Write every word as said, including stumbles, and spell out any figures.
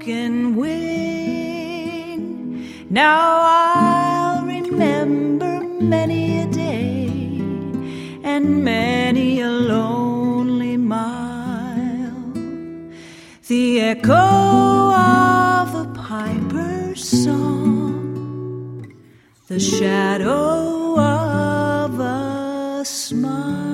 broken wing. Now I'll remember many a day and many a lonely mile, the echo of a piper's song, the shadow of a smile.